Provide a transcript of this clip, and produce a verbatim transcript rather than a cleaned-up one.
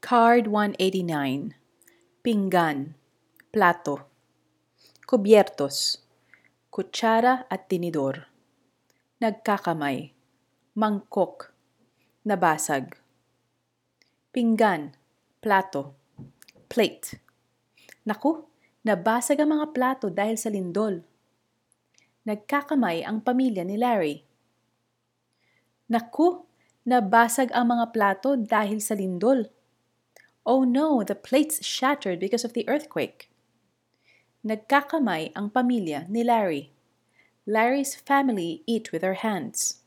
Card one eighty-nine. Pinggan, plato. Kubyertos, kutsara at tinidor. Nagkakamay, mangkok, nabasag. Pinggan, plato, plate. Naku, nabasag ang mga plato dahil sa lindol. Nagkakamay ang pamilya ni Larry. Naku, nabasag ang mga plato dahil sa lindol. Oh no, the plates shattered because of the earthquake. Nagkakamay ang pamilya ni Larry. Larry's family eat with their hands.